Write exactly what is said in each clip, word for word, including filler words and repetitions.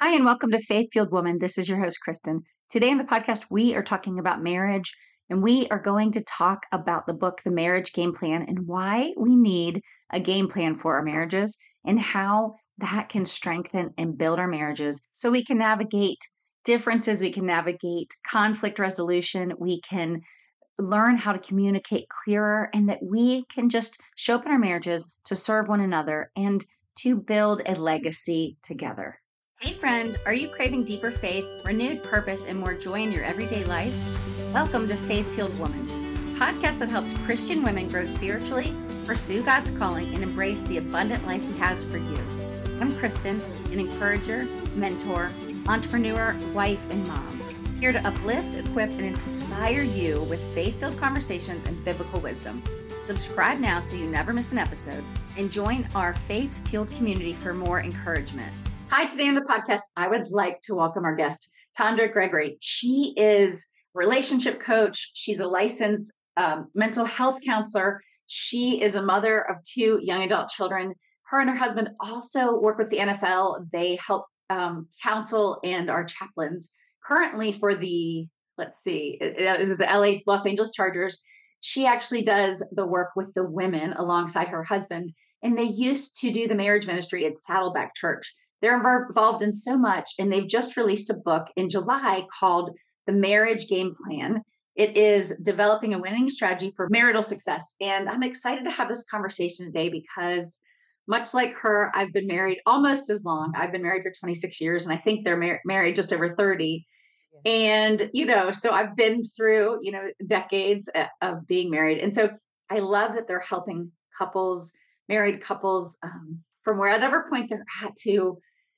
Hi, and welcome to Faith Fueled Woman. This is your host, Kristen. Today in the podcast, we are talking about marriage, and we are going to talk about the book, The Marriage Game Plan, and why we need a game plan for our marriages and how that can strengthen and build our marriages so we can navigate differences, we can navigate conflict resolution, we can learn how to communicate clearer, and that we can just show up in our marriages to serve one another and to build a legacy together. Hey friend, are you craving deeper faith, renewed purpose, and more joy in your everyday life? Welcome to Faith Fueled Woman, a podcast that helps Christian women grow spiritually, pursue God's calling, and embrace the abundant life He has for you. I'm Kristen, an encourager, mentor, entrepreneur, wife, and mom, here to uplift, equip, and inspire you with faith-filled conversations and biblical wisdom. Subscribe now so you never miss an episode, and join our faith-fueled community for more encouragement. Hi, today on the podcast, I would like to welcome our guest, Tondra Gregory. She is a relationship coach. She's a licensed um, mental health counselor. She is a mother of two young adult children. Her and her husband also work with the N F L. They help um, counsel and are chaplains currently for the, let's see, is it the L A Los Angeles Chargers? She actually does the work with the women alongside her husband. And they used to do the marriage ministry at Saddleback Church. They're involved in so much, and they've just released a book in July called The Marriage Game Plan. It is developing a winning strategy for marital success. And I'm excited to have this conversation today because much like her, I've been married almost as long. I've been married for twenty-six years, and I think they're mar- married just over thirty. Yeah. And, you know, so I've been through, you know, decades of being married. And so I love that they're helping couples, married couples, um, from wherever point they're at to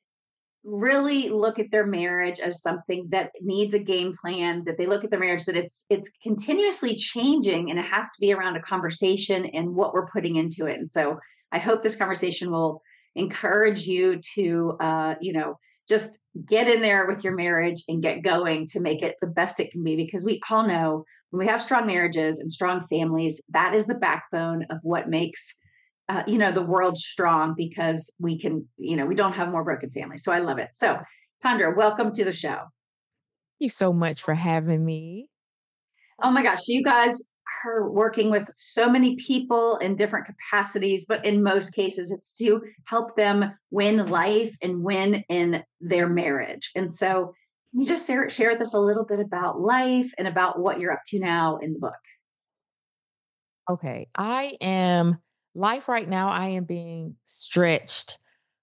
really look at their marriage as something that needs a game plan, that they look at their marriage, that it's it's continuously changing, and it has to be around a conversation and what we're putting into it. And so I hope this conversation will encourage you to, uh, you know, just get in there with your marriage and get going to make it the best it can be, because we all know when we have strong marriages and strong families, that is the backbone of what makes Uh, you know, the world strong, because we can, you know, we don't have more broken families. So I love it. So Tondra, welcome to the show. Thank you so much for having me. Oh my gosh, you guys are working with so many people in different capacities, but in most cases it's to help them win life and win in their marriage. And so can you just share, share with us a little bit about life and about what you're up to now in the book? Okay. I am life right now. I am being stretched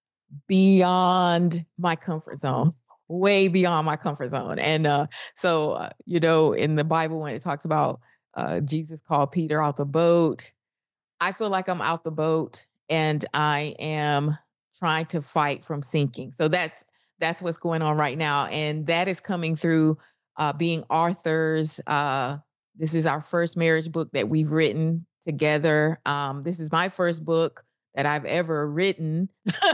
beyond my comfort zone, way beyond my comfort zone. And uh, so, uh, you know, in the Bible, when it talks about uh, Jesus called Peter out the boat, I feel like I'm out the boat and I am trying to fight from sinking. So that's that's what's going on right now. And that is coming through uh, being authors. Uh, this is our first marriage book that we've written together. Um, this is my first book that I've ever written.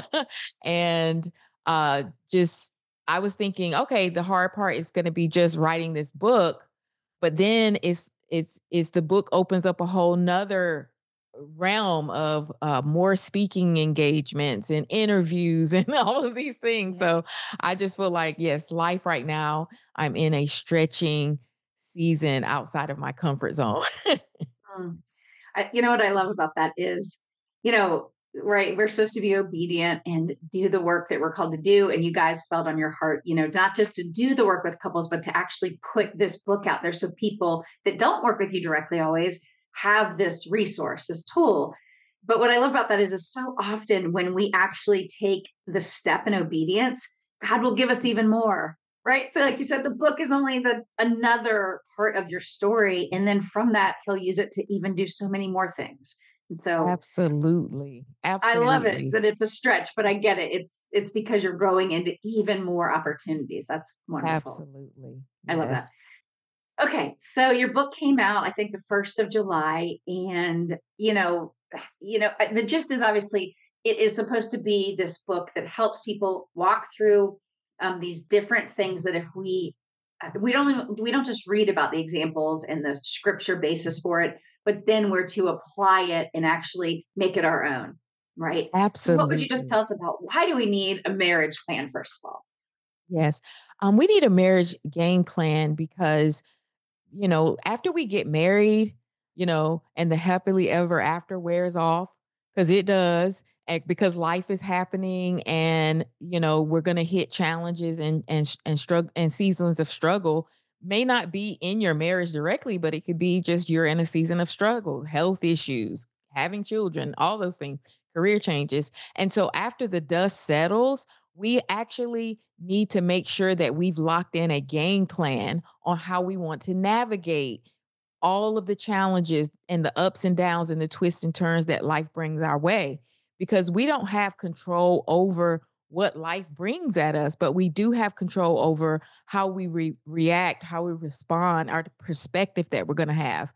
and uh, just, I was thinking, okay, the hard part is going to be just writing this book. But then it's, it's, it's the book opens up a whole nother realm of uh, more speaking engagements and interviews and all of these things. So I just feel like, yes, life right now, I'm in a stretching season outside of my comfort zone. Mm. I, you know what I love about that is, you know, right, we're supposed to be obedient and do the work that we're called to do. And you guys felt on your heart, you know, not just to do the work with couples, but to actually put this book out there so people that don't work with you directly always have this resource, this tool. But what I love about that is, is so often when we actually take the step in obedience, God will give us even more. Right. So like you said, the book is only the another part of your story. And then from that, he'll use it to even do so many more things. And so Absolutely. I love it Absolutely. that it's a stretch, but I get it. It's it's because you're growing into even more opportunities. That's wonderful. Absolutely. I love that. Yes. Okay. So your book came out, I think, the first of July. And, you know, you know, the gist is obviously it is supposed to be this book that helps people walk through um, these different things that if we uh, we don't we don't just read about the examples and the scripture basis for it, but then we're to apply it and actually make it our own, right? So what would you just Absolutely. tell us about why do we need a marriage plan, first of all? Yes. Um, we need a marriage game plan because, you know, after we get married, you know, and the happily ever after wears off, because it does, and because life is happening and, you know, we're going to hit challenges and, and, and struggle and seasons of struggle may not be in your marriage directly, but it could be just you're in a season of struggle, health issues, having children, all those things, career changes. And so after the dust settles, we actually need to make sure that we've locked in a game plan on how we want to navigate all of the challenges and the ups and downs and the twists and turns that life brings our way. Because we don't have control over what life brings at us, but we do have control over how we re- react, how we respond, our perspective that we're going to have.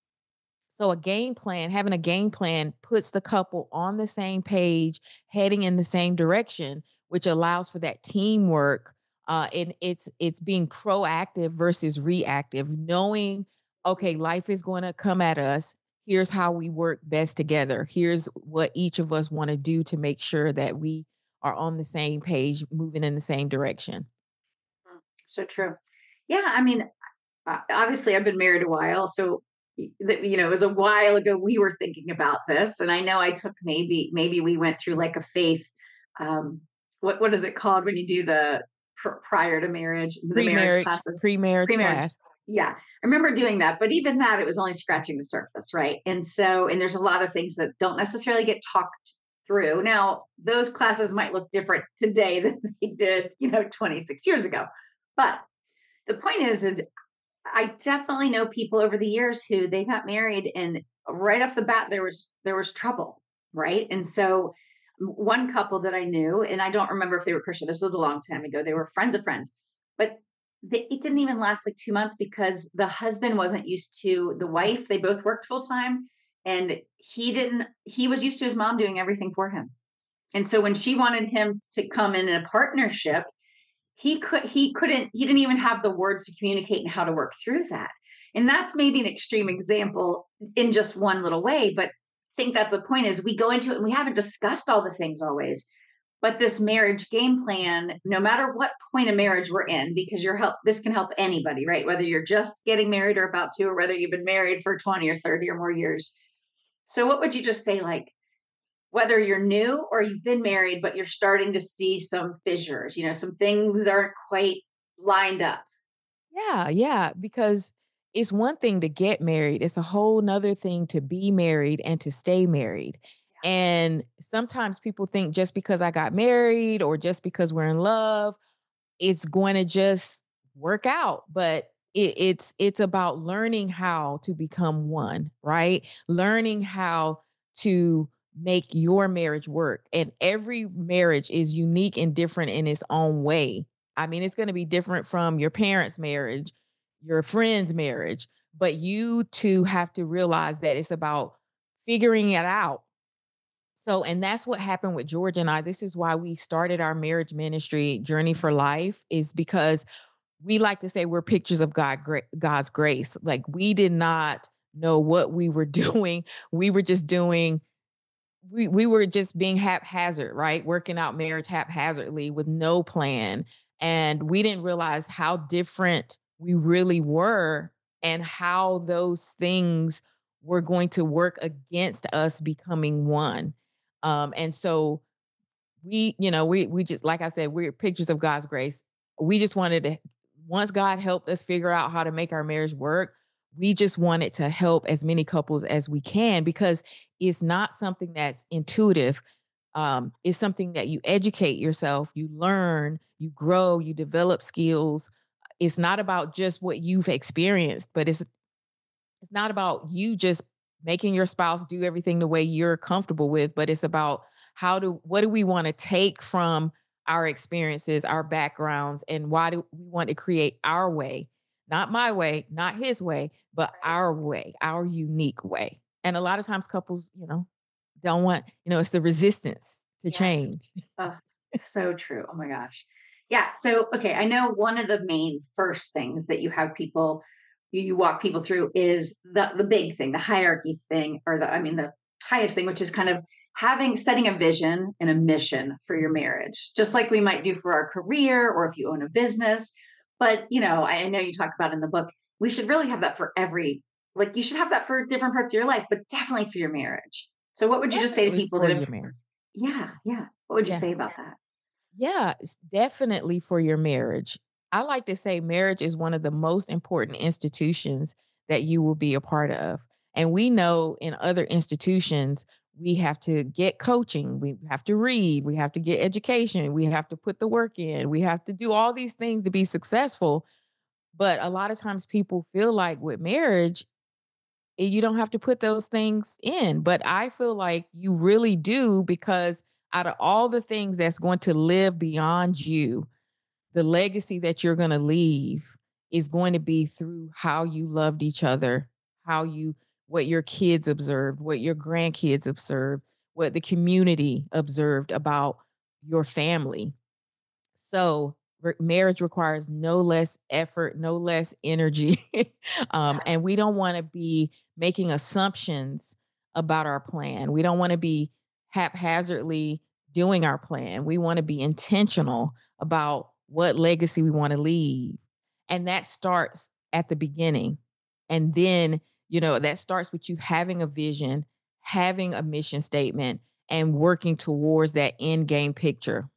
So a game plan, having a game plan puts the couple on the same page, heading in the same direction, which allows for that teamwork. Uh, and it's it's being proactive versus reactive, knowing, okay, life is going to come at us. Here's how we work best together. Here's what each of us want to do to make sure that we are on the same page, moving in the same direction. Mm, so true. Yeah, I mean, uh, obviously I've been married a while, so y- that you know, it was a while ago we were thinking about this, and I know I took maybe maybe we went through like a faith. Um, what what is it called when you do the pr- prior to marriage, the marriage Pre-marriage, classes, pre-marriage pre-marriage? class. Yeah, I remember doing that, but even that, it was only scratching the surface, right? And so, and there's a lot of things that don't necessarily get talked through. Now, those classes might look different today than they did, you know, twenty-six years ago, but the point is, is I definitely know people over the years who they got married and right off the bat there was there was trouble, right? And so one couple that I knew, and I don't remember if they were Christian, this was a long time ago, they were friends of friends, but they, it didn't even last like two months because the husband wasn't used to the wife. They both worked full time, and he didn't. He was used to his mom doing everything for him, and so when she wanted him to come in a partnership, he could he couldn't he didn't even have the words to communicate and how to work through that. And that's maybe an extreme example in just one little way, but I think that's the point is we go into it and we haven't discussed all the things always. But this marriage game plan, no matter what point of marriage we're in, because you're help this can help anybody, right? Whether you're just getting married or about to, or whether you've been married for twenty or thirty or more years. So what would you just say, like, whether you're new or you've been married, but you're starting to see some fissures, you know, some things aren't quite lined up. Yeah, yeah, because it's one thing to get married. It's a whole nother thing to be married and to stay married. And sometimes people think just because I got married or just because we're in love, it's going to just work out. But it, it's it's about learning how to become one, right? Learning how to make your marriage work. And every marriage is unique and different in its own way. I mean, it's going to be different from your parents' marriage, your friend's marriage, but you two have to realize that it's about figuring it out. So, and that's what happened with George and I. This is why we started our marriage ministry, Journey for Life, is because we like to say we're pictures of God, gra- God's grace. Like we did not know what we were doing. We were just doing, we, we were just being haphazard, right? Working out marriage haphazardly with no plan. And we didn't realize how different we really were and how those things were going to work against us becoming one. Um, and so we, you know, we we just like I said, we're pictures of God's grace. We just wanted to once God helped us figure out how to make our marriage work, we just wanted to help as many couples as we can because it's not something that's intuitive. Um, it's something that you educate yourself, you learn, you grow, you develop skills. It's not about just what you've experienced, but it's it's not about you just making your spouse do everything the way you're comfortable with, but it's about how do what do we want to take from our experiences, our backgrounds, and why do we want to create our way? Not my way, not his way, but Right. our way, our unique way. And a lot of times couples, you know, don't want, you know, it's the resistance to Yes. change. Oh, so true. Oh my gosh. Yeah. So, okay. I know one of the main first things that you have people, you, you walk people through is the, the big thing, the hierarchy thing, or the, I mean, the highest thing, which is kind of having setting a vision and a mission for your marriage, just like we might do for our career or if you own a business. But, you know, I know you talk about in the book, we should really have that for every, like you should have that for different parts of your life, but definitely for your marriage. So what would you just say to Definitely people for that your have, marriage. yeah, yeah. What would you Yeah. say about that? Yeah, it's definitely for your marriage. I like to say marriage is one of the most important institutions that you will be a part of. And we know in other institutions, we have to get coaching, we have to read, we have to get education, we have to put the work in, we have to do all these things to be successful. But a lot of times people feel like with marriage, eh, you don't have to put those things in. But I feel like you really do because out of all the things that's going to live beyond you, the legacy that you're going to leave is going to be through how you loved each other, how you, what your kids observed, what your grandkids observed, what the community observed about your family. So re- marriage requires no less effort, no less energy. um, and Yes. we don't want to be making assumptions about our plan. We don't want to be haphazardly doing our plan. We want to be intentional about what legacy we want to leave. And that starts at the beginning. And then, you know, that starts with you having a vision, having a mission statement, and working towards that end game picture.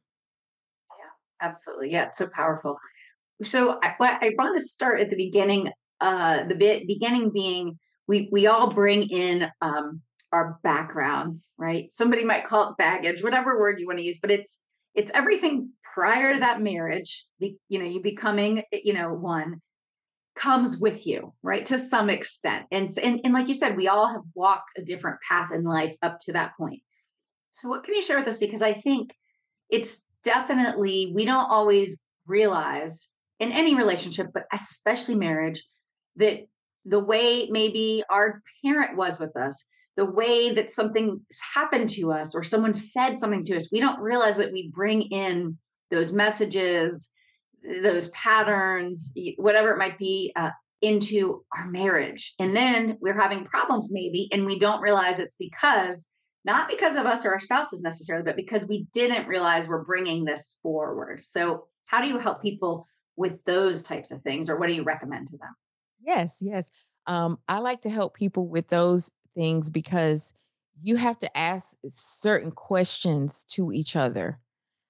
Yeah, absolutely. Yeah, it's so powerful. So I, well, I want to start at the beginning. Uh, the bit beginning being we we all bring in um, our backgrounds, right? Somebody might call it baggage, whatever word you want to use, but it's it's everything prior to that marriage. Be, you know, you becoming you know one comes with you, right? To some extent, and and and like you said, we all have walked a different path in life up to that point. So what can you share with us? Because I think it's definitely, we don't always realize in any relationship, but especially marriage, that the way maybe our parent was with us, the way that something happened to us or someone said something to us, we don't realize that we bring in those messages, those patterns, whatever it might be, uh, into our marriage. And then we're having problems maybe, and we don't realize it's because not because of us or our spouses necessarily, but because we didn't realize we're bringing this forward. So, how do you help people with those types of things, or what do you recommend to them? Yes, yes. Um, I like to help people with those things because you have to ask certain questions to each other,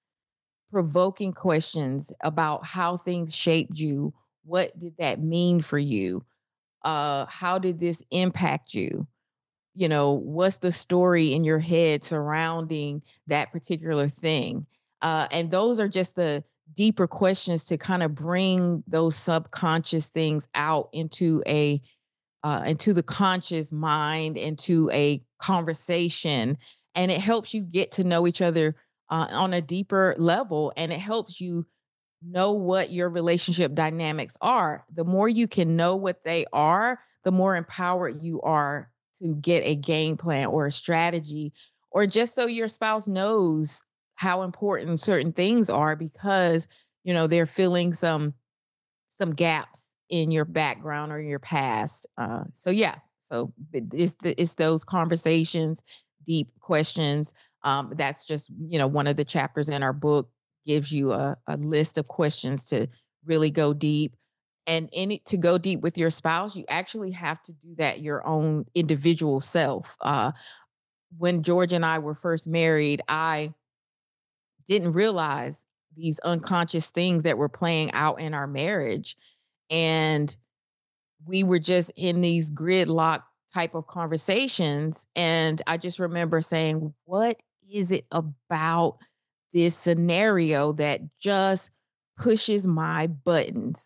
provoking questions about how things shaped you. What did that mean for you? Uh, how did this impact you? You know, what's the story in your head surrounding that particular thing? Uh, and those are just the deeper questions to kind of bring those subconscious things out into a uh, into the conscious mind, into a conversation, and it helps you get to know each other uh, on a deeper level, and it helps you know what your relationship dynamics are. The more you can know what they are, the more empowered you are to get a game plan or a strategy, or just so your spouse knows how important certain things are because you know they're filling some some gaps in your background or your past. Uh, so yeah, so it's the, it's those conversations, deep questions. Um, that's just you know one of the chapters in our book gives you a, a list of questions to really go deep. And in it, to go deep with your spouse, you actually have to do that your own individual self. Uh, when George and I were first married, I didn't realize these unconscious things that were playing out in our marriage. And we were just in these gridlock type of conversations. And I just remember saying, what is it about this scenario that just pushes my buttons?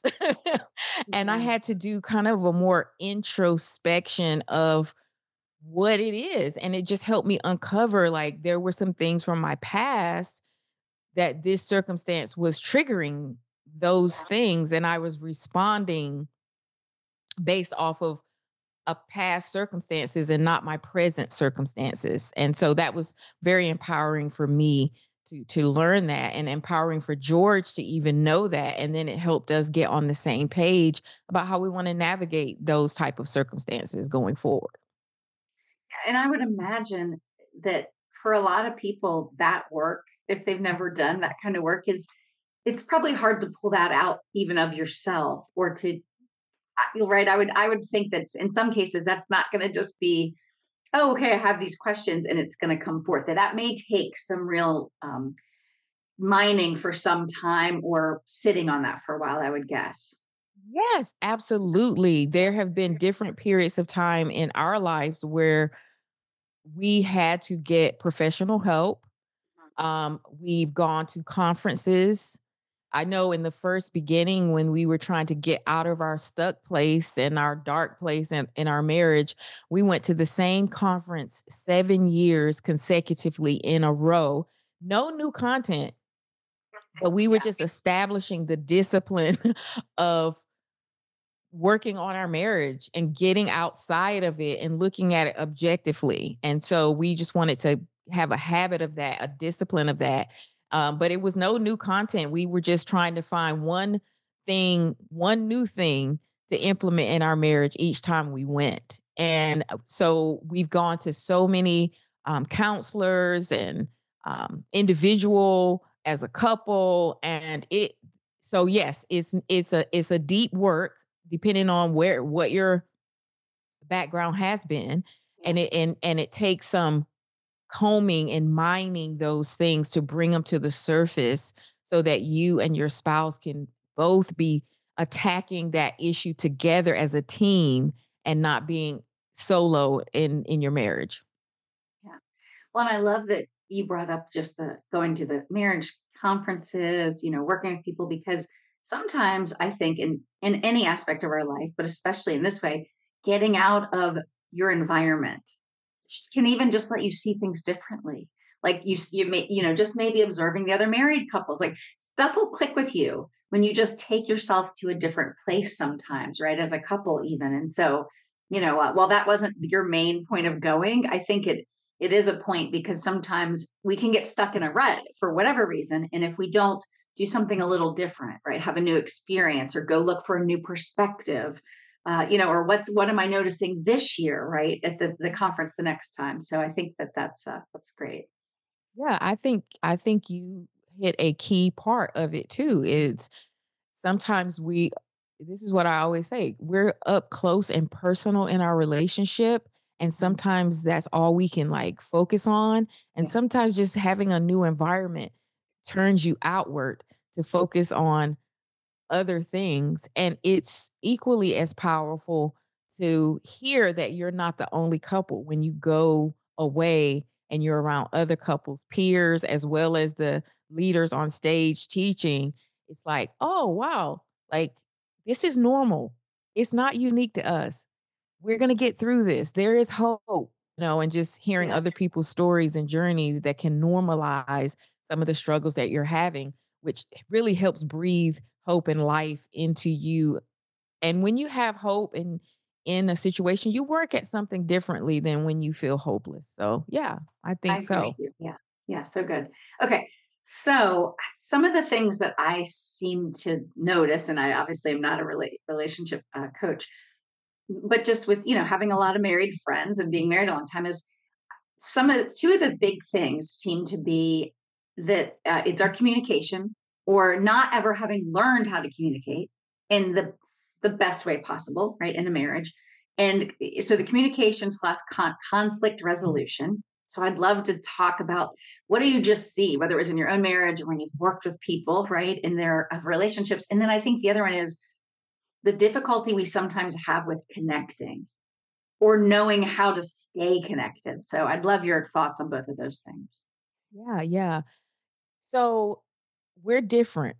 And I Yeah. had to do kind of a more introspection of what it is. And it just helped me uncover like there were some things from my past that this circumstance was triggering those Yeah. things. And I was responding based off of a past circumstances and not my present circumstances. And so that was very empowering for me to to learn that, and empowering for George to even know that. And then it helped us get on the same page about how we want to navigate those type of circumstances going forward. And I would imagine that for a lot of people, that work, if they've never done that kind of work, is it's probably hard to pull that out even of yourself or to I- right. I would I would think that in some cases that's not going to just be, oh, okay, I have these questions and it's going to come forth. That that may take some real um, mining for some time or sitting on that for a while, I would guess. Yes, absolutely. There have been different periods of time in our lives where we had to get professional help. Um, we've gone to conferences. I know in the first beginning when we were trying to get out of our stuck place and our dark place in, in our marriage, we went to the same conference seven years consecutively in a row. No new content, but we were Yeah. just establishing the discipline of working on our marriage and getting outside of it and looking at it objectively. And so we just wanted to have a habit of that, a discipline of that. Um, but it was no new content. We were just trying to find one thing, one new thing to implement in our marriage each time we went. And uh, so we've gone to so many um, counselors and um, individual as a couple, and it. So yes, it's it's a it's a deep work depending on where what your background has been, Yeah. and it and and it takes some combing and mining those things to bring them to the surface so that you and your spouse can both be attacking that issue together as a team and not being solo in in your marriage. Yeah. Well, and I love that you brought up just the going to the marriage conferences, you know, working with people because sometimes I think in in any aspect of our life, but especially in this way, getting out of your environment can even just let you see things differently. Like you, s- you may, you know, just maybe observing the other married couples, like stuff will click with you when you just take yourself to a different place sometimes, right? As a couple, even. And so, you know, uh, while that wasn't your main point of going, I think it it is a point because sometimes we can get stuck in a rut for whatever reason, and if we don't do something a little different, right, have a new experience or go look for a new perspective, uh, you know, or what's what am I noticing this year, right, at the the conference the next time. So I think that that's uh, that's great. Yeah, I think I think you hit a key part of it too. It's sometimes we this is what I always say, we're up close and personal in our relationship, and Mhm. sometimes that's all we can, like, focus on, and Yeah. sometimes just having a new environment turns you outward to focus on other things, and it's equally as powerful to hear that you're not the only couple when you go away and you're around other couples, peers, as well as the leaders on stage teaching. It's like, oh, wow, like this is normal. It's not unique to us. We're going to get through this. There is hope, you know, and just hearing other Yes. people's stories and journeys that can normalize some of the struggles that you're having, which really helps breathe hope and life into you. And when you have hope in in a situation, you work at something differently than when you feel hopeless. So, yeah, I I think agree with so. you. Yeah. Yeah. So good. Okay. So some of the things that I seem to notice, and I obviously am not a rela- relationship uh, coach, but just with, you know, having a lot of married friends and being married a long time is some of two of the big things seem to be that uh, it's our communication or not ever having learned how to communicate in the the best way possible, right, in a marriage. And eh, so the communication slash con- conflict resolution. So I'd love to talk about what do you just see, whether it was in your own marriage or when you've worked with people, right, in their uh, relationships. And then I think the other one is the difficulty we sometimes have with connecting or knowing how to stay connected. So I'd love your thoughts on both of those things. Yeah, yeah. So, we're different.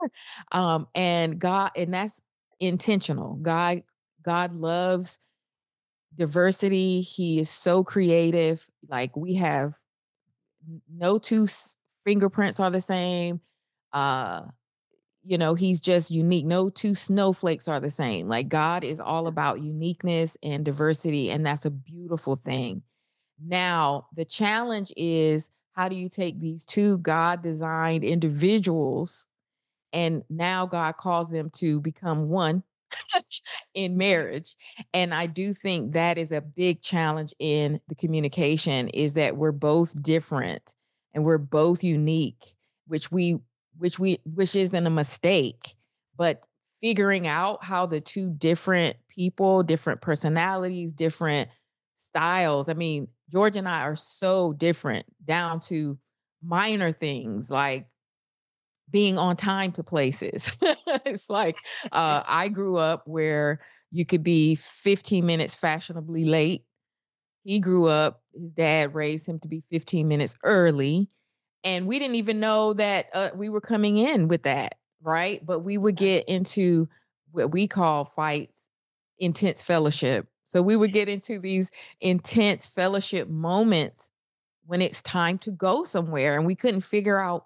Um and God and that's intentional. God God loves diversity. He is so creative. Like we have n- no two s- fingerprints are the same. Uh, you know, he's just unique. No two snowflakes are the same. Like God is all about uniqueness and diversity, and that's a beautiful thing. Now, the challenge is how do you take these two God designed individuals and now God calls them to become one? in marriage. And I do think that is a big challenge in the communication is that we're both different and we're both unique, which we which we which isn't a mistake, but figuring out how the two different people, different personalities, different styles. I mean, George and I are so different down to minor things like being on time to places. It's like uh, I grew up where you could be fifteen minutes fashionably late. He grew up, his dad raised him to be fifteen minutes early. And we didn't even know that uh, we were coming in with that, right? But we would get into what we call fights, intense fellowship. So we would get into these intense fellowship moments when it's time to go somewhere and we couldn't figure out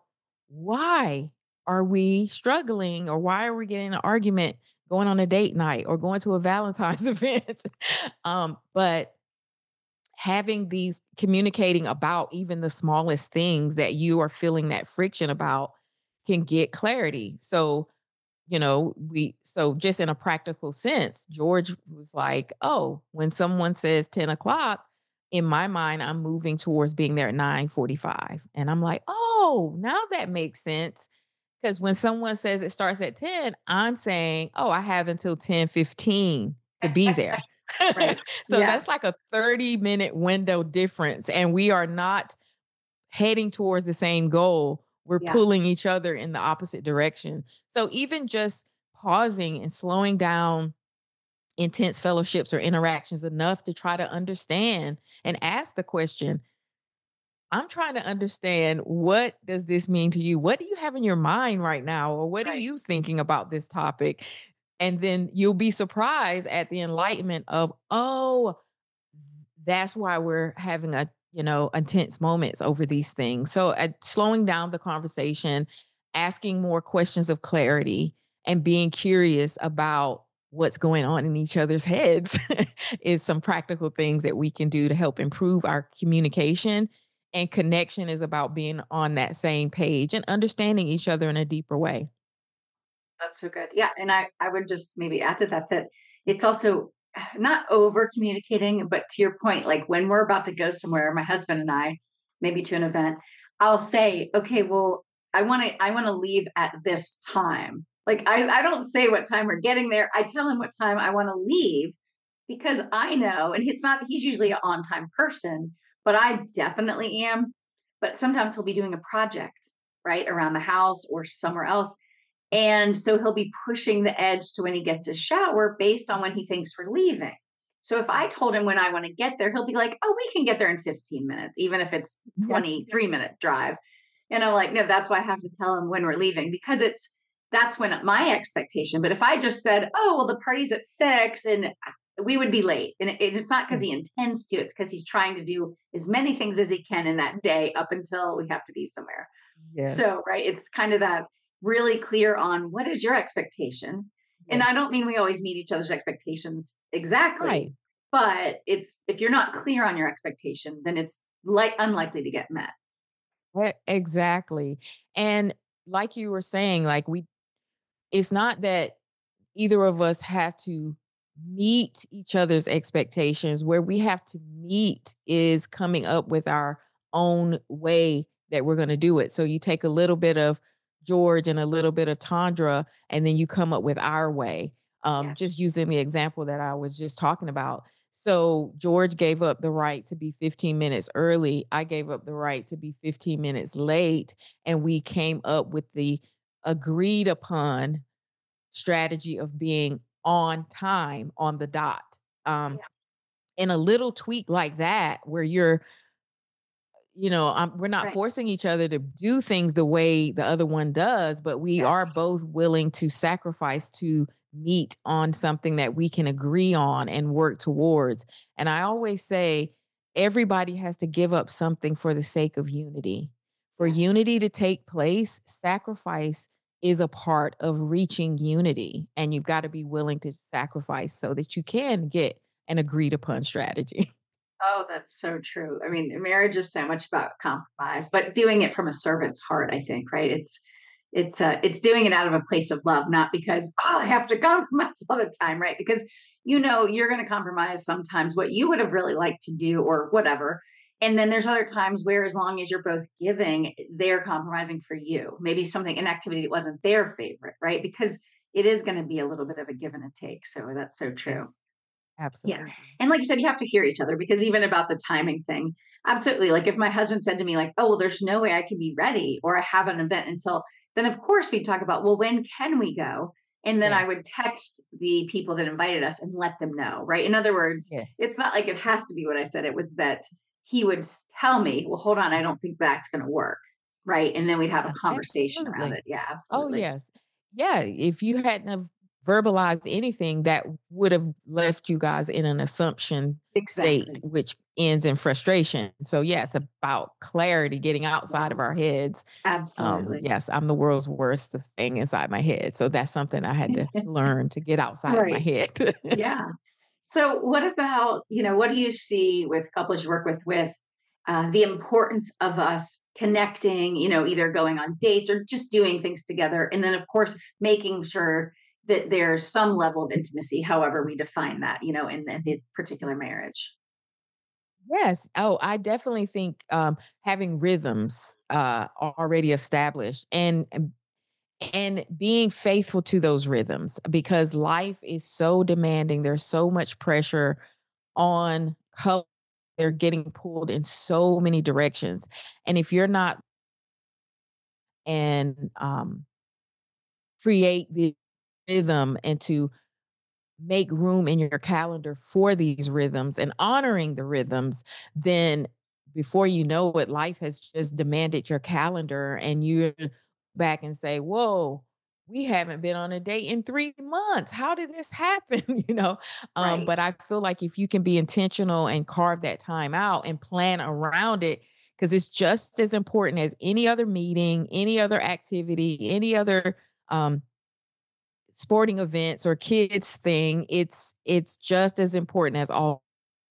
why are we struggling or why are we getting in an argument going on a date night or going to a Valentine's event. um, but having these communicating about even the smallest things that you are feeling that friction about can get clarity. So, you know, we, so just in a practical sense, George was like, oh, when someone says ten o'clock, in my mind, I'm moving towards being there at nine forty-five. And I'm like, oh, now that makes sense. Because when someone says it starts at ten, I'm saying, oh, I have until ten fifteen to be there. Right. So Yeah. that's like a thirty minute window difference. And we are not heading towards the same goal. We're Yeah. pulling each other in the opposite direction. So even just pausing and slowing down intense fellowships or interactions enough to try to understand and ask the question, I'm trying to understand, what does this mean to you? What do you have in your mind right now? Or what are Right. you thinking about this topic? And then you'll be surprised at the enlightenment of, oh, that's why we're having a, you know, intense moments over these things. So uh, slowing down the conversation, asking more questions of clarity and being curious about what's going on in each other's heads is some practical things that we can do to help improve our communication. And connection is about being on that same page and understanding each other in a deeper way. That's so good. Yeah. And I, I would just maybe add to that, that it's also not over communicating, but to your point, like when we're about to go somewhere, my husband and I, maybe to an event, I'll say, okay, well, I want to, I want to leave at this time. Like I, I don't say what time we're getting there. I tell him what time I want to leave because I know, and it's not, he's usually an on time person, but I definitely am. But sometimes he'll be doing a project, right, around the house or somewhere else. And so he'll be pushing the edge to when he gets his shower based on when he thinks we're leaving. So if I told him when I want to get there, he'll be like, oh, we can get there in fifteen minutes, even if it's twenty-three minute drive. And I'm like, no, that's why I have to tell him when we're leaving, because it's, that's when my expectation. But if I just said, oh, well, the party's at six and we would be late. And it, it's not because he intends to, it's because he's trying to do as many things as he can in that day up until we have to be somewhere. Yes. So, right, it's kind of that really clear on what is your expectation. Yes. And I don't mean we always meet each other's expectations exactly, right. But it's, if you're not clear on your expectation, then it's like unlikely to get met. Exactly. And like you were saying, like we, it's not that either of us have to meet each other's expectations. Where we have to meet is coming up with our own way that we're going to do it. So you take a little bit of George and a little bit of Tondra, and then you come up with our way. Um, yes. Just using the example that I was just talking about. So George gave up the right to be fifteen minutes early. I gave up the right to be fifteen minutes late. And we came up with the agreed upon strategy of being on time on the dot. Um, yeah. And a little tweak like that, where you're, you know, um, we're not right. forcing each other to do things the way the other one does, but we yes. are both willing to sacrifice to meet on something that we can agree on and work towards. And I always say, everybody has to give up something for the sake of unity. For yes. unity to take place, sacrifice is a part of reaching unity. And you've got to be willing to sacrifice so that you can get an agreed upon strategy. Oh, that's so true. I mean, marriage is so much about compromise, but doing it from a servant's heart, I think, right? It's, it's uh, it's doing it out of a place of love, not because, oh, I have to compromise all the time, right? Because you know you're going to compromise sometimes what you would have really liked to do or whatever. And then there's other times where, as long as you're both giving, they're compromising for you. Maybe something, an activity that wasn't their favorite, right? Because it is going to be a little bit of a give and a take. So that's so true. Yes, Yeah. absolutely. And like you said, you have to hear each other, because even about the timing thing, absolutely. Like if my husband said to me, like, oh, well, there's no way I can be ready or I have an event until then, of course we'd talk about, well, when can we go? And then Yeah, I would text the people that invited us and let them know, right? In other words, yeah, it's not like it has to be what I said. It was that he would tell me, well, hold on, I don't think that's going to work. Right. And then we'd have a yeah, conversation around absolutely. it. Yeah, Oh, absolutely. yes. Yeah, if you hadn't have verbalized anything, that would have left you guys in an assumption state, Exactly. which ends in frustration. So, yeah, it's Yes. about clarity, getting outside of our Yes. heads. Um, Absolutely. yes, I'm the world's worst of staying inside my head. So that's something I had to learn to get outside of my Right. head. Yeah. So, what about, you know, what do you see with couples you work with, with uh, the importance of us connecting, you know, either going on dates or just doing things together? And then, of course, making sure that there's some level of intimacy, however we define that, you know, in, in the particular marriage. Yes. Oh, I definitely think um, having rhythms uh, already established and and being faithful to those rhythms, because life is so demanding. There's so much pressure on couple. They're getting pulled in so many directions. And if you're not and um, create the rhythm and to make room in your calendar for these rhythms and honoring the rhythms, then before you know it, life has just demanded your calendar and you back and say, whoa, we haven't been on a date in three months. How did this happen? you know, um, Right. but I feel like if you can be intentional and carve that time out and plan around it, because it's just as important as any other meeting, any other activity, any other um, sporting events or kids thing, it's it's just as important as all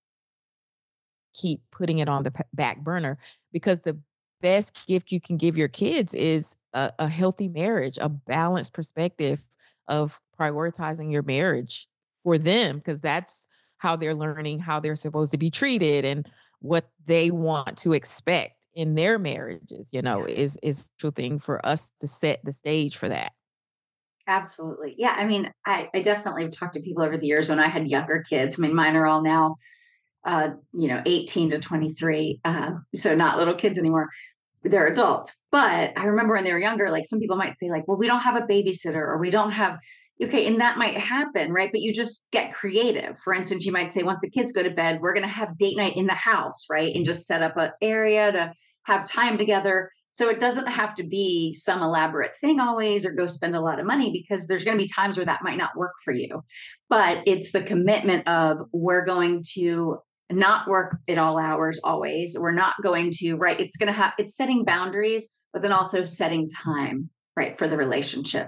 keep putting it on the p- back burner, because the best gift you can give your kids is a, a healthy marriage, a balanced perspective of prioritizing your marriage for them, because that's how they're learning how they're supposed to be treated and what they want to expect in their marriages, you know, Yeah. is is a thing for us to set the stage for that. Absolutely. Yeah. I mean, I, I definitely have talked to people over the years when I had younger kids. I mean, mine are all now, uh, you know, eighteen to twenty-three. Uh, so not little kids anymore. They're adults. But I remember when they were younger, like some people might say, like, well, we don't have a babysitter or we don't have, okay, and that might happen, right? But you just get creative. For instance, you might say, once the kids go to bed, we're going to have date night in the house, right? And just set up an area to have time together. So it doesn't have to be some elaborate thing always or go spend a lot of money, because there's going to be times where that might not work for you. But it's the commitment of, we're going to not work at all hours always. We're not going to, right? It's going to have, it's setting boundaries, but then also setting time, right, for the relationship.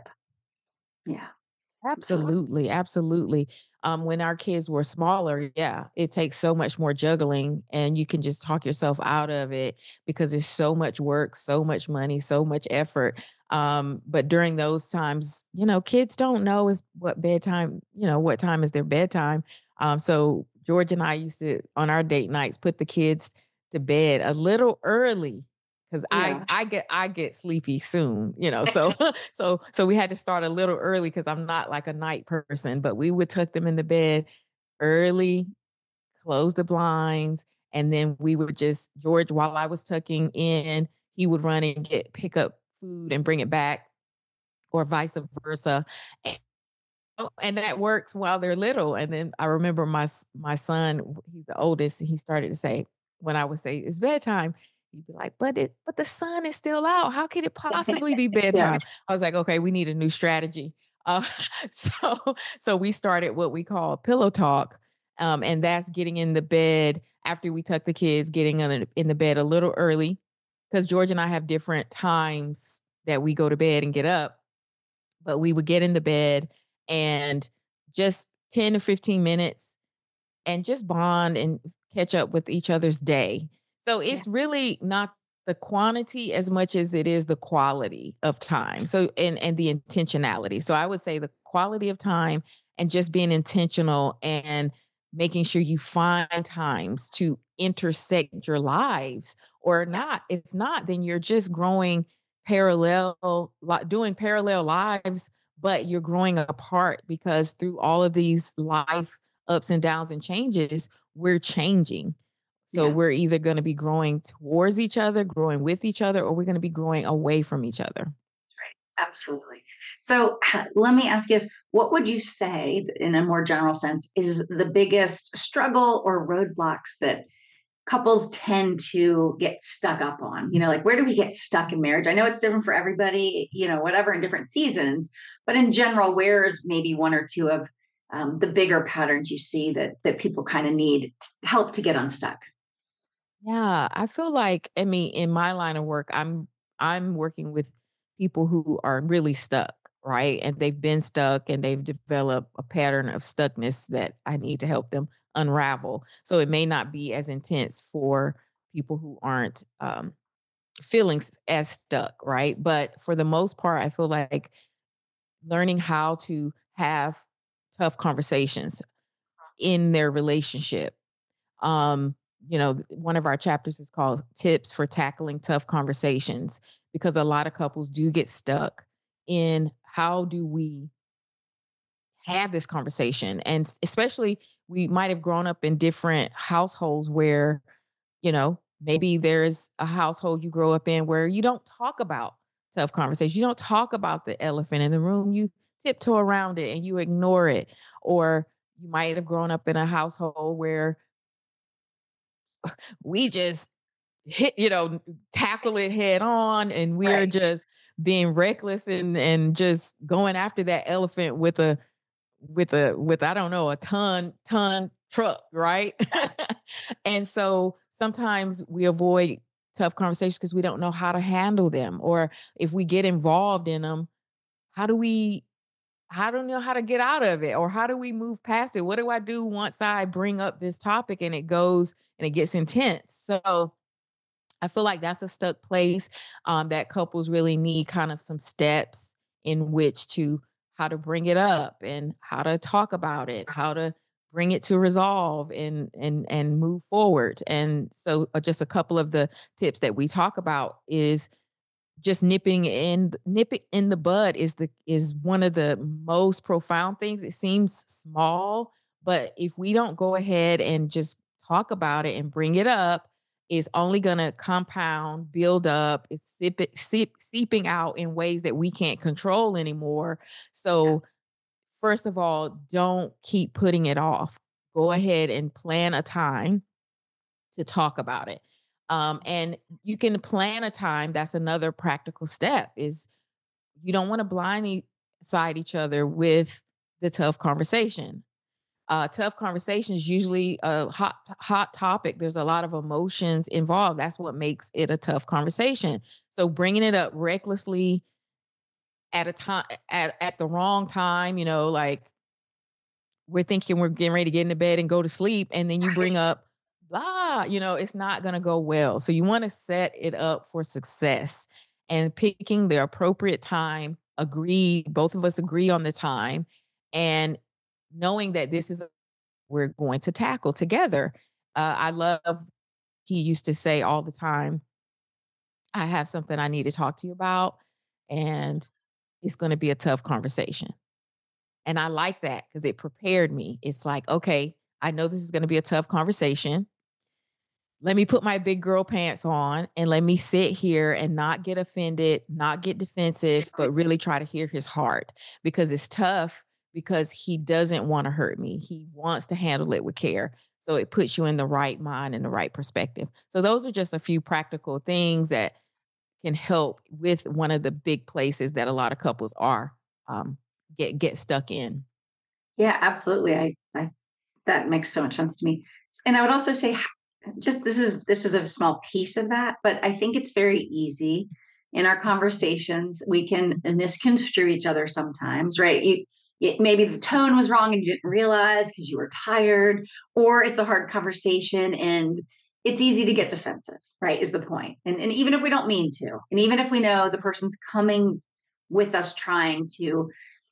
Yeah, absolutely. Absolutely, absolutely. Um, when our kids were smaller, yeah, it takes so much more juggling, and you can just talk yourself out of it because there's so much work, so much money, so much effort. Um, but during those times, you know, kids don't know is what bedtime, you know, what time is their bedtime. Um, so George and I used to on our date nights put the kids to bed a little early, because I Yeah. I get I get sleepy soon, you know. So so so we had to start a little early because I'm not like a night person, but we would tuck them in the bed early, close the blinds, and then we would just George, while I was tucking in, he would run and get pick up food and bring it back, or vice versa. And, oh, and that works while they're little. And then I remember my s- my son, he's the oldest, he started to say, when I would say it's bedtime, he'd be like, but it but the sun is still out. How could it possibly be Yeah. bedtime? I was like, okay, we need a new strategy. Uh, so so we started what we call pillow talk. Um, and that's getting in the bed after we tuck the kids, getting in, in the bed a little early, because George and I have different times that we go to bed and get up, but we would get in the bed and just ten to fifteen minutes and just bond and catch up with each other's day. So Yeah. it's really not the quantity as much as it is the quality of time. So and and the intentionality. So I would say the quality of time and just being intentional and making sure you find times to intersect your lives or not. If not, then you're just growing parallel, li- doing parallel lives, but you're growing apart because through all of these life ups and downs and changes, we're changing. So Yeah. we're either going to be growing towards each other, growing with each other, or we're going to be growing away from each other. Absolutely. So let me ask you this. What would you say, in a more general sense, is the biggest struggle or roadblocks that couples tend to get stuck up on? You know, like where do we get stuck in marriage? I know it's different for everybody, you know, whatever in different seasons, but in general, where's maybe one or two of um, the bigger patterns you see that that people kind of need help to get unstuck? Yeah, I feel like, I mean, in my line of work, I'm I'm working with people who are really stuck, right? And they've been stuck and they've developed a pattern of stuckness that I need to help them unravel. So it may not be as intense for people who aren't um, feeling s- as stuck, right? But for the most part, I feel like learning how to have tough conversations in their relationship. Um, you know, th- one of our chapters is called Tips for Tackling Tough Conversations because a lot of couples do get stuck in how do we have this conversation. And s- especially, we might have grown up in different households where, you know, maybe there's a household you grow up in where you don't talk about tough conversations. You don't talk about the elephant in the room. You tiptoe around it and you ignore it. Or you might have grown up in a household where we just hit, you know, tackle it head on and we're Right. just being reckless and and just going after that elephant with a with a with I don't know, a ton ton truck, right? And so sometimes we avoid tough conversations because we don't know how to handle them, or if we get involved in them, how do we I don't know how to get out of it, or how do we move past it? What do I do once I bring up this topic and it goes and it gets intense? So I feel like that's a stuck place um, that couples really need kind of some steps in which to how to bring it up and how to talk about it, how to bring it to resolve and and and move forward. And so uh, just a couple of the tips that we talk about is just nipping in nip it in the bud is the is one of the most profound things. It seems small, but if we don't go ahead and just talk about it and bring it up, it's only going to compound, build up. It's sip it, seep, seeping out in ways that we can't control anymore. Yes. So first of all, don't keep putting it off. Go ahead and plan a time to talk about it. Um, and you can plan a time. That's another practical step is you don't want to blindside each other with the tough conversation. Uh, tough conversations usually a hot hot topic. There's a lot of emotions involved. That's what makes it a tough conversation. So bringing it up recklessly at a time at at the wrong time, you know, like we're thinking we're getting ready to get into bed and go to sleep, and then you bring Right. up blah, you know, it's not going to go well. So you want to set it up for success and picking the appropriate time, agree, both of us agree on the time, and knowing that this is we're going to tackle together. Uh, I love, he used to say all the time, I have something I need to talk to you about, and it's going to be a tough conversation. And I like that because it prepared me. It's like, okay, I know this is going to be a tough conversation. Let me put my big girl pants on and let me sit here and not get offended, not get defensive, but really try to hear his heart because it's tough because he doesn't want to hurt me. He wants to handle it with care. So it puts you in the right mind and the right perspective. So those are just a few practical things that can help with one of the big places that a lot of couples are um, get get stuck in. Yeah, absolutely. I, I that makes so much sense to me. And I would also say, just this is this is a small piece of that, but I think it's very easy in our conversations. We can misconstrue each other sometimes, right? You, it, maybe the tone was wrong and you didn't realize because you were tired, or it's a hard conversation and it's easy to get defensive, right, is the point. And, and even if we don't mean to, and even if we know the person's coming with us trying to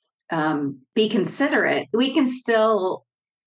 um, be considerate, we can still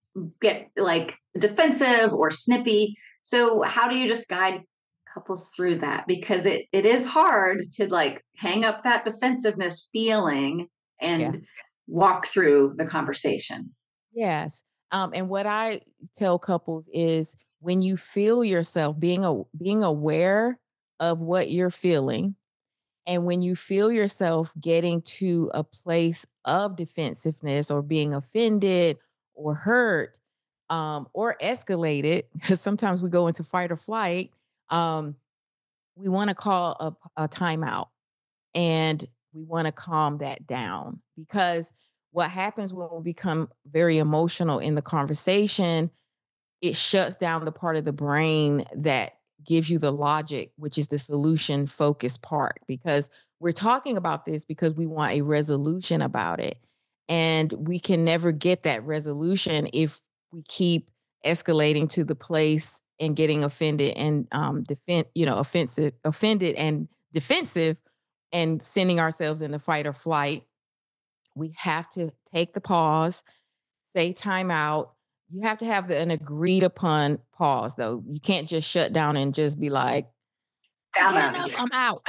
get like defensive or snippy. So how do you just guide couples through that? Because it it is hard to like hang up that defensiveness feeling and Yeah. walk through the conversation. Yes. Um, and what I tell couples is when you feel yourself being a being aware of what you're feeling, and when you feel yourself getting to a place of defensiveness or being offended or hurt, um, or escalated, because sometimes we go into fight or flight, um, we want to call a, a timeout, and we want to calm that down, because what happens when we become very emotional in the conversation, it shuts down the part of the brain that gives you the logic, which is the solution focused part, because we're talking about this because we want a resolution about it. And we can never get that resolution if we keep escalating to the place and getting offended and um defend, you know, offensive, offended and defensive, and sending ourselves into fight or flight. We have to take the pause, say time out. You have to have the, an agreed upon pause, though. You can't just shut down and just be like, I I'm get out of enough, here. I'm out.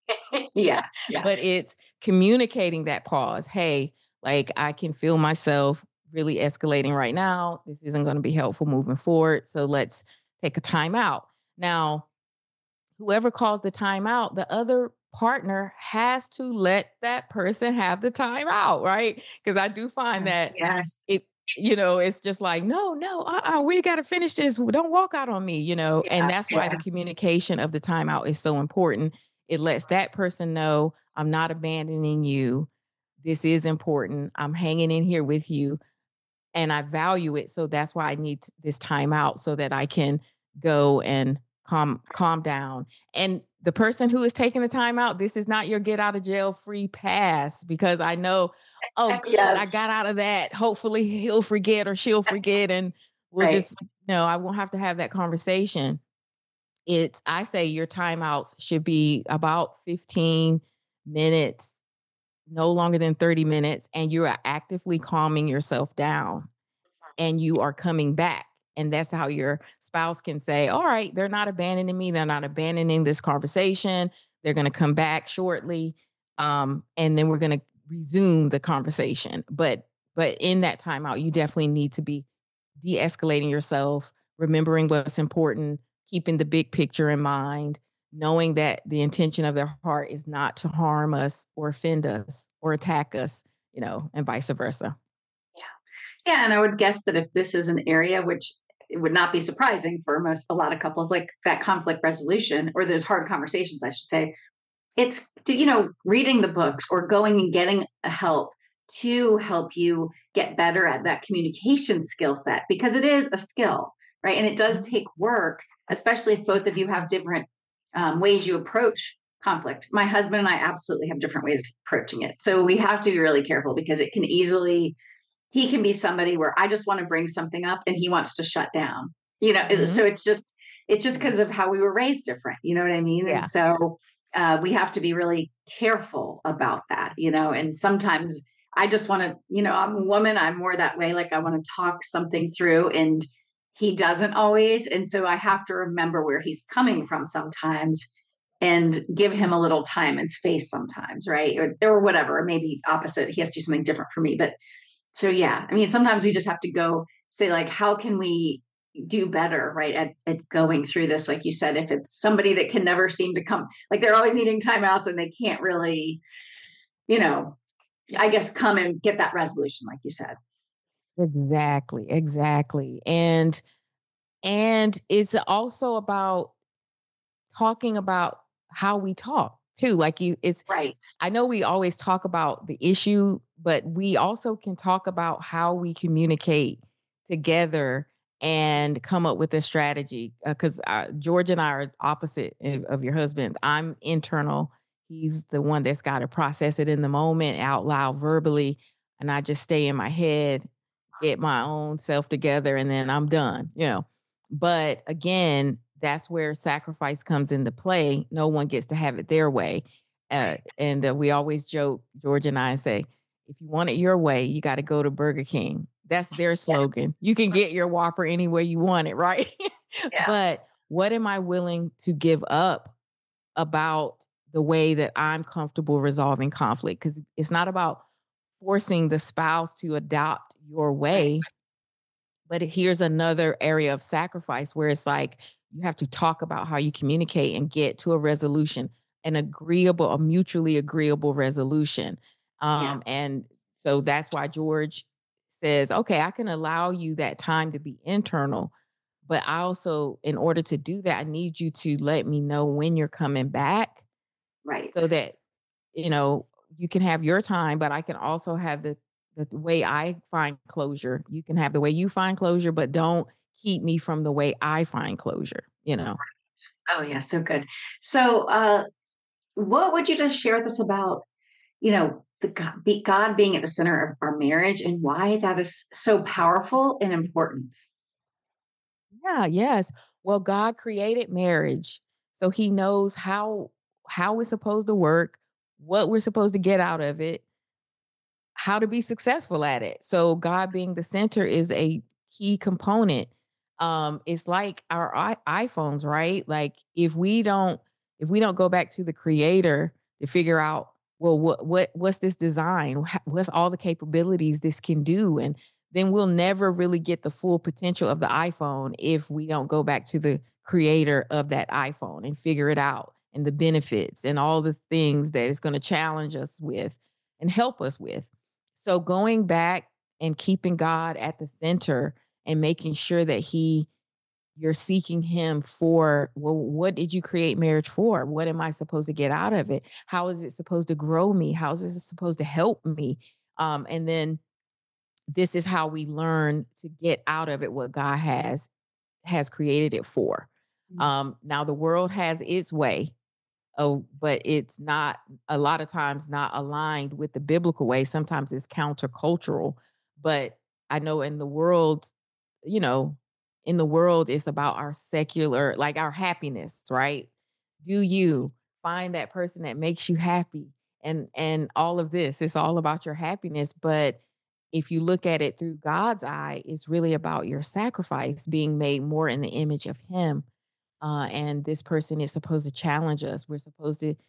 Yeah, yeah. But it's communicating that pause. Hey, like I can feel myself really escalating right now. This isn't going to be helpful moving forward. So let's take a time out. Now, whoever calls the time out, the other partner has to let that person have the time out, right? Because I do find Yes, that yes. it, you know, it's just like, no, no, uh-uh, we got to finish this. Don't walk out on me, you know, and Yeah, that's why yeah. the communication of the timeout is so important. It lets that person know I'm not abandoning you. This is important. I'm hanging in here with you and I value it. So that's why I need this time out so that I can go and calm calm down. And the person who is taking the time out, this is not your get out of jail free pass, because I know, oh good, I Yes. got out of that. Hopefully he'll forget or she'll forget and we'll Right. just, you know, I won't have to have that conversation. It's, I say your timeouts should be about fifteen minutes, no longer than thirty minutes, and you are actively calming yourself down and you are coming back. And that's how your spouse can say, all right, they're not abandoning me. They're not abandoning this conversation. They're going to come back shortly. Um, and then we're going to resume the conversation. But, but in that timeout, you definitely need to be de-escalating yourself, remembering what's important, keeping the big picture in mind, knowing that the intention of their heart is not to harm us or offend us or attack us, you know, and vice versa. Yeah, and I would guess that if this is an area which it would not be surprising for most a lot of couples, like that conflict resolution or those hard conversations, I should say, it's to, you know, reading the books or going and getting a help to help you get better at that communication skill set, because it is a skill, right? And it does take work, especially if both of you have different um, ways you approach conflict. My husband and I absolutely have different ways of approaching it. So we have to be really careful because it can easily he can be somebody where I just want to bring something up and he wants to shut down, you know, mm-hmm. So it's just, it's just because of how we were raised different, you know what I mean? Yeah. And so uh, we have to be really careful about that, you know, and sometimes I just want to, you know, I'm a woman, I'm more that way. Like I want to talk something through and he doesn't always. And so I have to remember where he's coming from sometimes and give him a little time and space sometimes. Right. Or, or whatever, maybe opposite. He has to do something different for me, but so, yeah, I mean, sometimes we just have to go say, like, how can we do better, right, at, at going through this? Like you said, if it's somebody that can never seem to come, like they're always needing timeouts and they can't really, you know, I guess come and get that resolution, like you said. Exactly, exactly. And, and it's also about talking about how we talk too. Like you, it's right. I know we always talk about the issue, but we also can talk about how we communicate together and come up with a strategy. Because uh, uh, George and I are opposite of your husband. I'm internal. He's the one that's got to process it in the moment, out loud, verbally, and I just stay in my head, get my own self together, and then I'm done. You know. But again, that's where sacrifice comes into play. No one gets to have it their way. Uh, and uh, we always joke, George and I, and say, if you want it your way, you got to go to Burger King. That's their slogan. You can get your Whopper any way you want it, right? Yeah. But what am I willing to give up about the way that I'm comfortable resolving conflict? Because it's not about forcing the spouse to adopt your Right. way, but here's another area of sacrifice where it's like you have to talk about how you communicate and get to a resolution, an agreeable, a mutually agreeable resolution. Yeah. Um, and so that's why George says, okay, I can allow you that time to be internal, but I also, in order to do that, I need you to let me know when you're coming back Right. so that, you know, you can have your time, but I can also have the the way I find closure. You can have the way you find closure, but don't keep me from the way I find closure, you know? Oh, yeah. So good. So, uh, what would you just share with us about, you know, the God, be, God being at the center of our marriage and why that is so powerful and important? Yeah, yes. Well, God created marriage, so he knows how how it's supposed to work, what we're supposed to get out of it, how to be successful at it. So God being the center is a key component. Um, it's like our I- iPhones, right? Like if we don't if we don't go back to the creator to figure out, well, what what what's this design? Wha- What's all the capabilities this can do? And then we'll never really get the full potential of the iPhone if we don't go back to the creator of that iPhone and figure it out and the benefits and all the things that it's going to challenge us with and help us with. So going back and keeping God at the center and making sure that he you're seeking him for, well, what did you create marriage for? What am I supposed to get out of it? How is it supposed to grow me? How is it supposed to help me? Um, and then this is how we learn to get out of it what God has has created it for. Mm. Um, now the world has its way. Oh, but it's not a lot of times not aligned with the biblical way. Sometimes it's countercultural. But I know in the world, you know, in the world, it's about our secular, like our happiness, right? Do you find that person that makes you happy? And and all of this, it's all about your happiness. But if you look at it through God's eye, it's really about your sacrifice being made more in the image of him, uh, and this person is supposed to challenge us. We're supposed to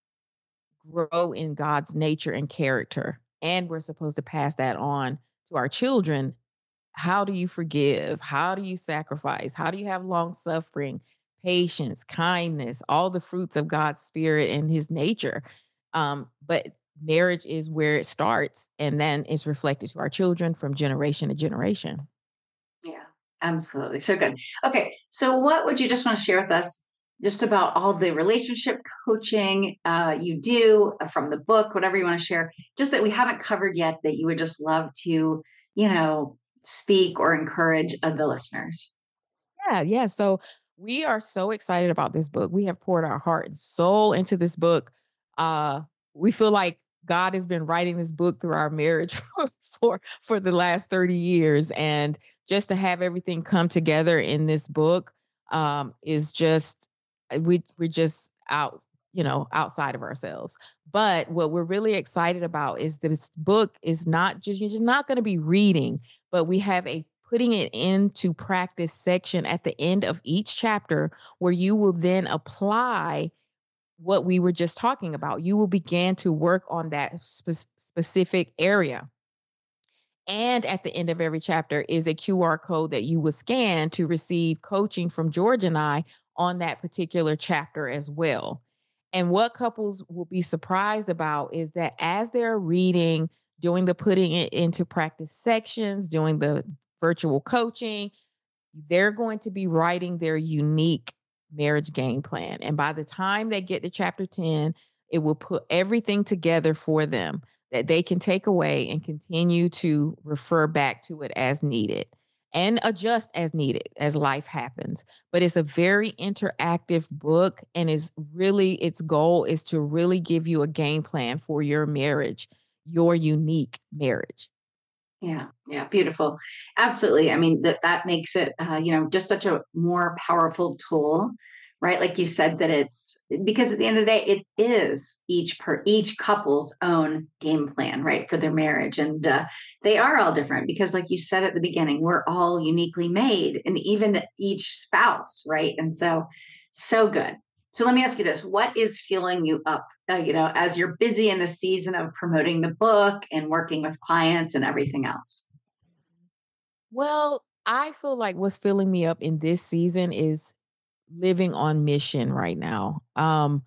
grow in God's nature and character, and we're supposed to pass that on to our children. How do you forgive? How do you sacrifice? How do you have long suffering, patience, kindness, all the fruits of God's spirit and his nature? Um, but marriage is where it starts, and then it's reflected to our children from generation to generation. Yeah, absolutely. So good. Okay. So, what would you just want to share with us just about all the relationship coaching uh, you do uh, from the book, whatever you want to share, just that we haven't covered yet that you would just love to, you know, speak or encourage of the listeners? Yeah, yeah. So we are so excited about this book. We have poured our heart and soul into this book. Uh, we feel like God has been writing this book through our marriage for for the last thirty years. And just to have everything come together in this book um, is just uh, we we're just out, you know, outside of ourselves. But what we're really excited about is this book is not just you're just not going to be reading, but we have a putting it into practice section at the end of each chapter where you will then apply what we were just talking about. You will begin to work on that spe- specific area. And at the end of every chapter is a Q R code that you will scan to receive coaching from George and I on that particular chapter as well. And what couples will be surprised about is that as they're reading, doing the putting it into practice sections, doing the virtual coaching, they're going to be writing their unique marriage game plan. And by the time they get to chapter ten, it will put everything together for them that they can take away and continue to refer back to it as needed and adjust as needed as life happens. But it's a very interactive book, and is really its goal is to really give you a game plan for your marriage, your unique marriage. Yeah, yeah, beautiful. Absolutely. I mean, that that makes it, uh, you know, just such a more powerful tool, right? Like you said, that it's because at the end of the day, it is each per each couple's own game plan, right, for their marriage, and uh, they are all different because, like you said at the beginning, we're all uniquely made, and even each spouse, right? And so, so good. So let me ask you this: what is filling you up, uh, you know, as you're busy in the season of promoting the book and working with clients and everything else? Well, I feel like what's filling me up in this season is living on mission right now. Um,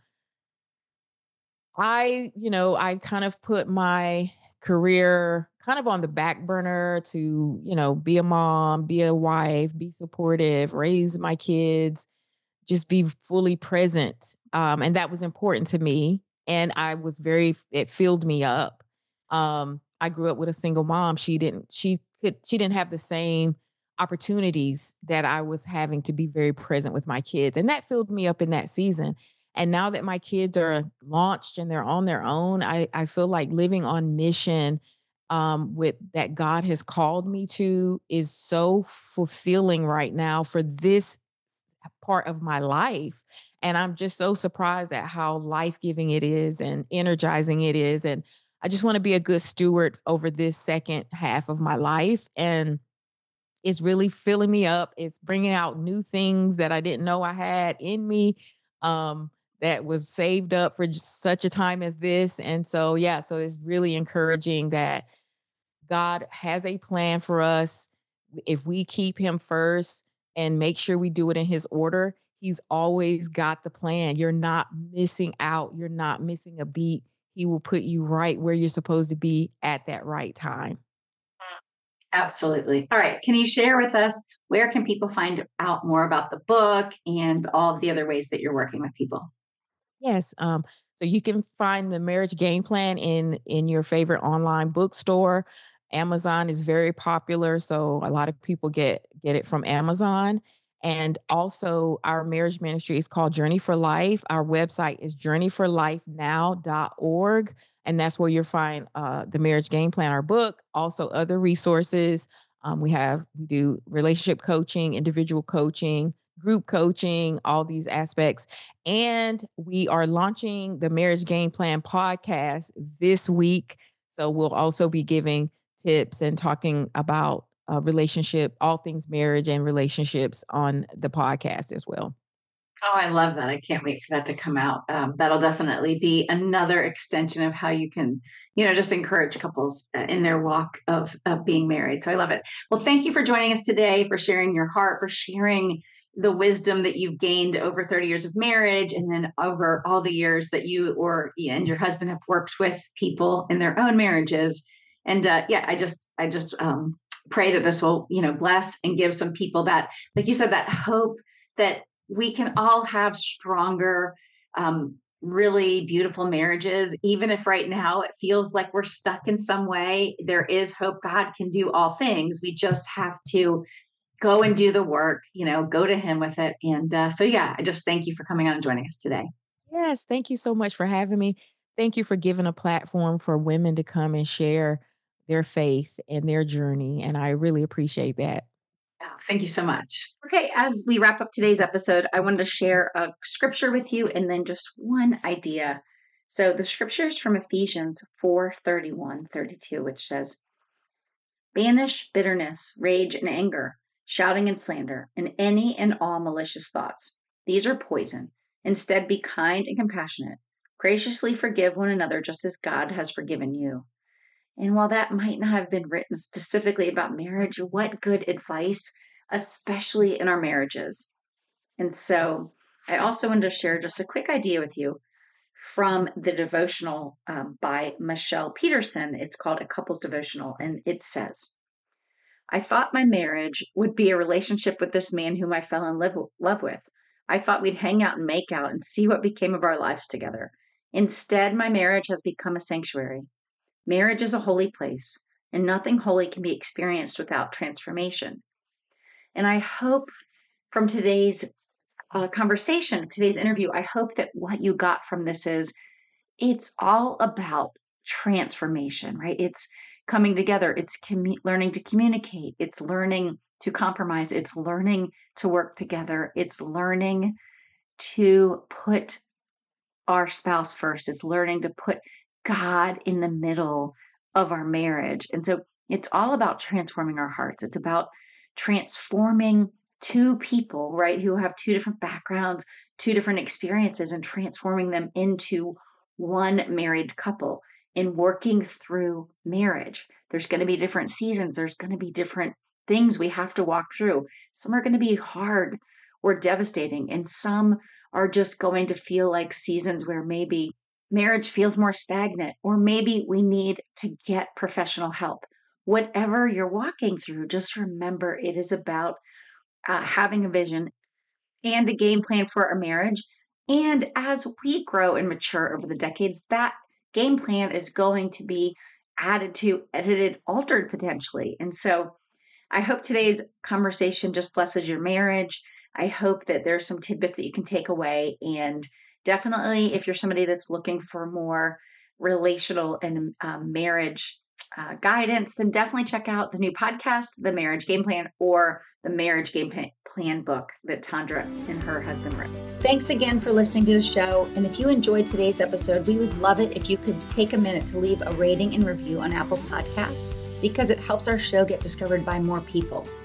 I, you know, I kind of put my career kind of on the back burner to, you know, be a mom, be a wife, be supportive, raise my kids, just be fully present. Um, and that was important to me. And I was very, it filled me up. Um, I grew up with a single mom. She didn't, she could, she didn't have the same opportunities that I was having to be very present with my kids. And that filled me up in that season. And now that my kids are launched and they're on their own, I, I feel like living on mission um, with that God has called me to is so fulfilling right now for this part of my life. And I'm just so surprised at how life giving it is and energizing it is. And I just want to be a good steward over this second half of my life. And it's really filling me up. It's bringing out new things that I didn't know I had in me. Um, that was saved up for just such a time as this. And so, yeah, so it's really encouraging that God has a plan for us. If we keep him first and make sure we do it in his order, he's always got the plan. You're not missing out. You're not missing a beat. He will put you right where you're supposed to be at that right time. Absolutely. All right. Can you share with us where can people find out more about the book and all of the other ways that you're working with people? Yes. Um, so you can find the marriage game plan in in your favorite online bookstore. Amazon is very popular, so a lot of people get get it from Amazon. And also our marriage ministry is called Journey for Life. Our website is journey for life now dot org. And that's where you'll find uh, the marriage game plan, our book, also other resources. Um, we have we do relationship coaching, individual coaching, group coaching, all these aspects. And we are launching the Marriage Game Plan podcast this week. So we'll also be giving tips and talking about uh, relationship, all things marriage and relationships on the podcast as well. Oh, I love that. I can't wait for that to come out. Um, that'll definitely be another extension of how you can, you know, just encourage couples uh, in their walk of, of being married. So I love it. Well, thank you for joining us today, for sharing your heart, for sharing the wisdom that you've gained over thirty years of marriage, and then over all the years that you or and your husband have worked with people in their own marriages. And uh, yeah, I just, I just um, pray that this will, you know, bless and give some people that, like you said, that hope that we can all have stronger, um, really beautiful marriages. Even if right now it feels like we're stuck in some way, there is hope. God can do all things. We just have to go and do the work, you know, go to Him with it. And uh, so, yeah, I just thank you for coming on and joining us today. Yes, thank you so much for having me. Thank you for giving a platform for women to come and share their faith and their journey. And I really appreciate that. Yeah, thank you so much. Okay, as we wrap up today's episode, I wanted to share a scripture with you and then just one idea. So the scripture is from Ephesians four thirty-one, thirty-two, which says, banish bitterness, rage, and anger, shouting and slander, and any and all malicious thoughts. These are poison. Instead, be kind and compassionate. Graciously forgive one another just as God has forgiven you. And while that might not have been written specifically about marriage, what good advice, especially in our marriages. And so I also wanted to share just a quick idea with you from the devotional um, by Michelle Peterson. It's called A Couple's Devotional, and it says, I thought my marriage would be a relationship with this man whom I fell in love, love with. I thought we'd hang out and make out and see what became of our lives together. Instead, my marriage has become a sanctuary. Marriage is a holy place, and nothing holy can be experienced without transformation. And I hope from today's uh, conversation, today's interview, I hope that what you got from this is it's all about transformation, right? It's coming together. It's commu- learning to communicate. It's learning to compromise. It's learning to work together. It's learning to put our spouse first. It's learning to put God in the middle of our marriage. And so it's all about transforming our hearts. It's about transforming two people, right, who have two different backgrounds, two different experiences, and transforming them into one married couple in working through marriage. There's going to be different seasons. There's going to be different things we have to walk through. Some are going to be hard or devastating, and some are just going to feel like seasons where maybe marriage feels more stagnant, or maybe we need to get professional help. Whatever you're walking through, just remember it is about uh, having a vision and a game plan for our marriage. And as we grow and mature over the decades, that game plan is going to be added to, edited, altered potentially. And so I hope today's conversation just blesses your marriage. I hope that there's some tidbits that you can take away. And definitely, if you're somebody that's looking for more relational and um, marriage uh, guidance, then definitely check out the new podcast, The Marriage Game Plan, or the Marriage Game Plan book that Tandra and her husband wrote. Thanks again for listening to the show. And if you enjoyed today's episode, we would love it if you could take a minute to leave a rating and review on Apple Podcasts, because it helps our show get discovered by more people.